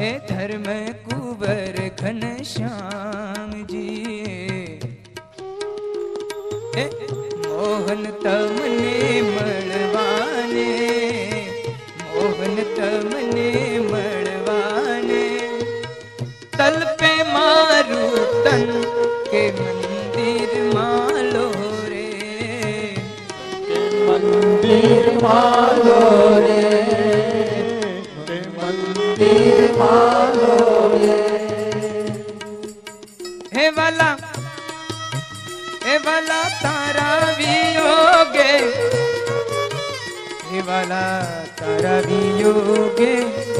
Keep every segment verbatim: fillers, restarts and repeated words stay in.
ए धर्म कुंवर घनश्याम जी ए मोहन तमने मड़वाने मोहन तमने मड़वाने तल पे मारू तन के मंदिर मालो रे के मंदिर मालो रे के मंदिर मालो रे। हे वाला हे वाला तारा वियोगे हे वाला तारा वियोगे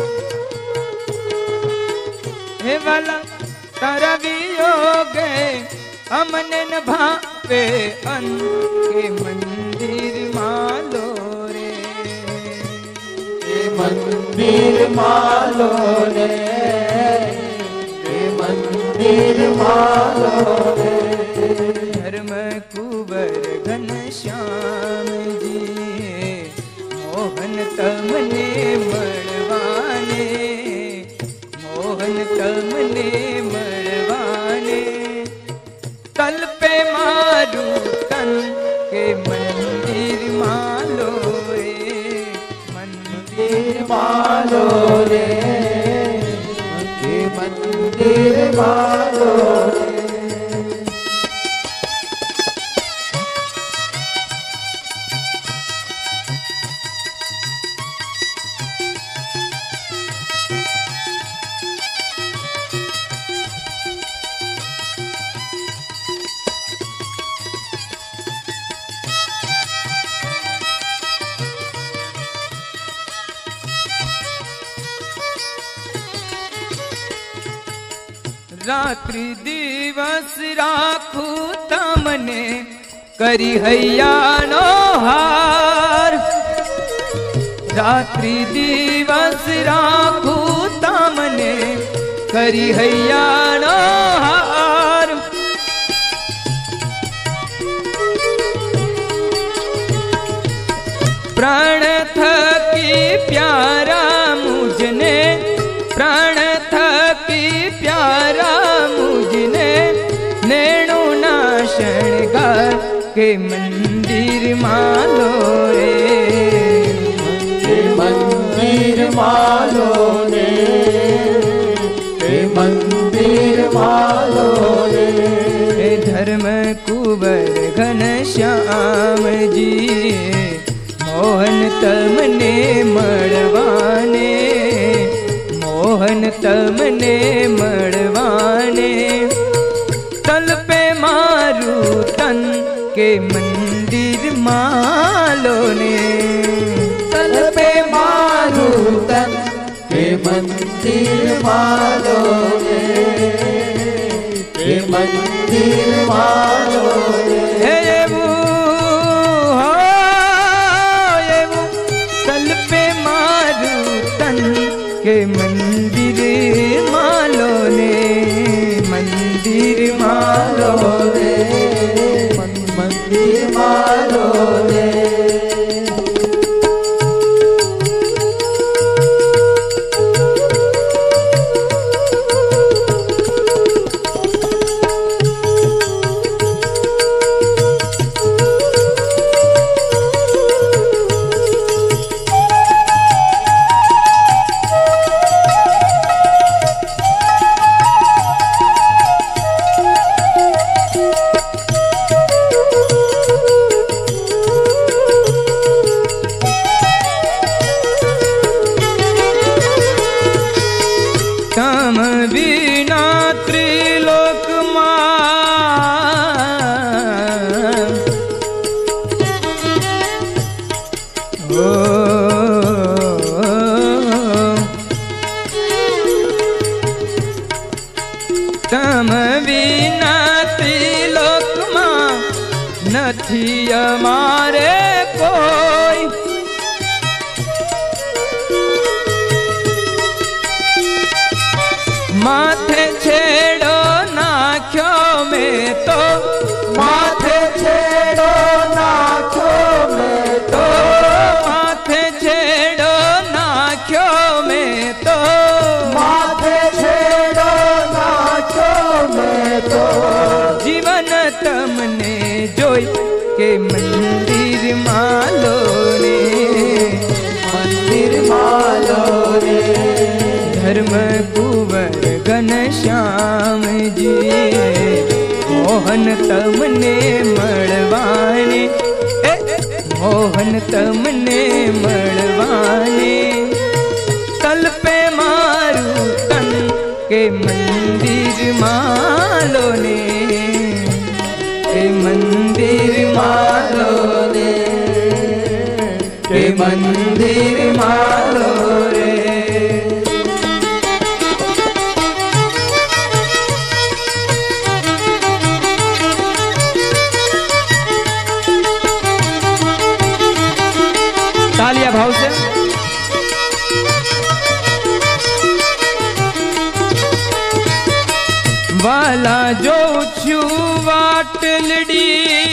हे वाला तारा वियोगे हमने न भावे अन के मंदिर मालो रे के मंदिर मालो रे के मंदिर मालो रे। धर्म कुंवर घनश्याम जी मोहन तमने मड़वाने मोहन तमने मड़वाने तल पे मारू तन के मंदिर मालो रे मंदिर मालो रे के मंदिर मालो रे। रात्रि दिवस राखू तमने करी हैया नो हार रात्रि दिवस राखू तमने करी हैया नो हार प्राण थकी प्यारा मुझने प्राण थकी प्यारा मुझने नैणु ना शृंगार के मंदिर मालो रे के मंदिर मालो रे के मंदिर मालो रे। हे धर्म कुंवर घनश्याम जी मोहन तमने मड़वाने मोहन तमने मड़वाने तल पे मारू तन के मंदिर मालो ने तल पे मारू तन के मंदिर मालो रे के मंदिर मालो रे। हे ये वो हो ये वो तल पे मारू तन के मंदिर मालो ने मंदिर मालो रे मंदिर मालो रे। तम बिना त्रिलोक हो तम बिना त्रिलोक नथी अमारे कोई माथे छेड़ो नाख्यो में तो माथे छेड़ो नाख्यो में तो माथे छेड़ो नाख्यो में तो माथे धर्म कुंवर घनश्याम जी मोहन तमने मळवाने, मोहन तमने मळवाने तल पे मारू तन के मंदिर मालो ने, के मंदिर मालो ने, के मंदिर मालो रे। तालिया भाव से वाला जो छू वाटलड़ी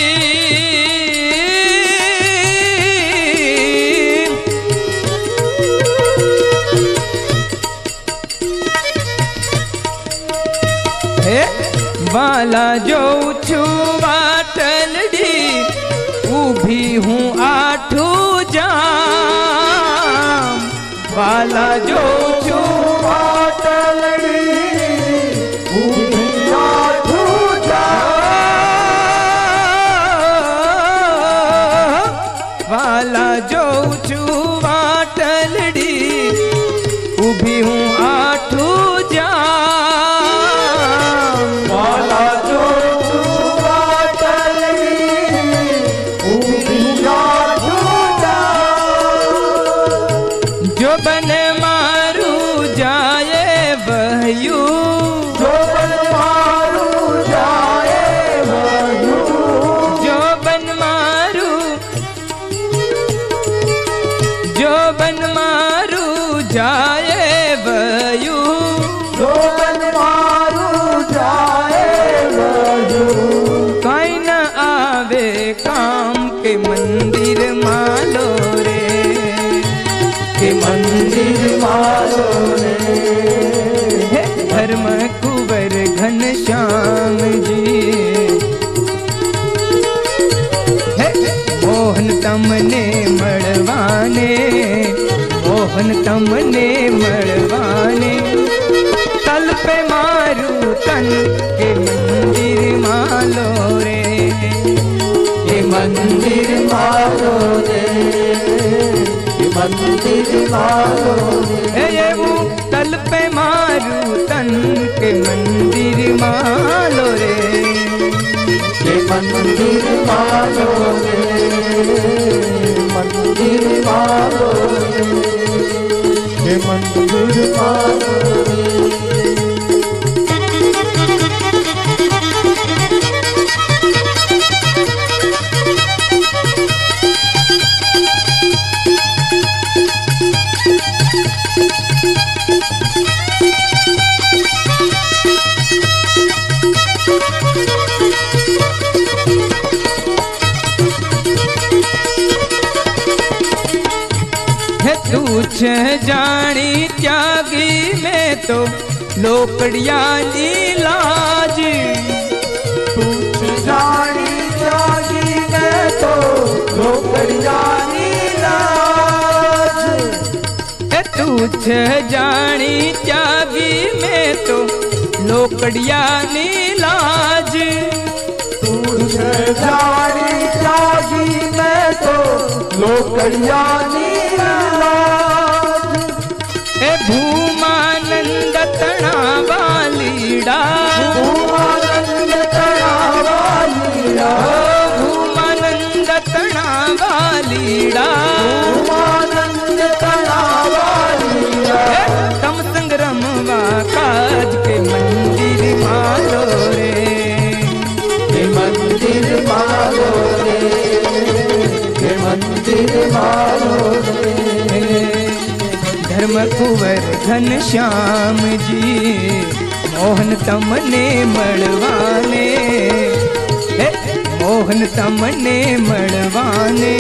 वाला जो छू वाटलड़ी ऊभी हूँ आठू जाम, वाला जो छू वाटलड़ी ऊभी आठू जाम, वाला जो छू वाटलड़ी ऊभी हूँ आठू जाम, वाला जो छू वाटलड़ी ऊभी आठू जाम, जो बन मारू जाए बहयू, जो बन मारू जाए बहयू, जो बन मारू, जो बन मारू जाए बहयू, जो बन मारू जाए बहयू, काई न आवे काम के मंदिर मालो रे, के मंदिर मालो रे। धर्म कुंवर घनश्याम जी मोहन तमने मळवाने, मोहन तमने मळवाने तल पे मारू तन के मंदिर मालो रे, के मंदिर मालो रे, के मंदिर मालो रे। ये वो तल पे मारू तन के मंदिर मालो रे, के मंदिर मालो रे, मंदिर मालो रे, के मंदिर मालो रे। तुझ जानी त्यागी में तो लोकड़िया नी लाज, तुझ जानी त्यागी में तो लोकड़िया नी लाज, तुझ जानी त्यागी में तो लोकड़िया नी लाज, तुझ जानी त्यागी में तो लोकड़िया नी लाज, ए भूमानंद तना वालीड़ा, भूमानंद तना वालीड़ा, भूमानंद तना वालीड़ा, भूमानंद तना वालीड़ा, तम संग्रम वा काज के मंदिर मालो रे, के मंदिर मालो रे, के मंदिर मालो रे। धर्म कुंवर घनश्याम जी मोहन तमने मळवाने, मोहन तमने मळवाने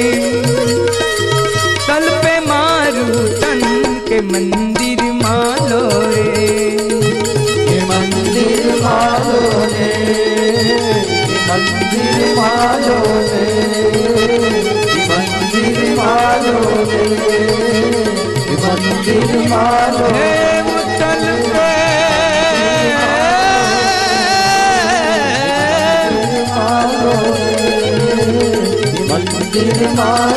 तल पे मारू तन के मंदिर मालो रे, के मंदिर मालो रे, के मंदिर मालो रे, के मंदिर मालो रे, के मंदिर मालो हे मुतल मालो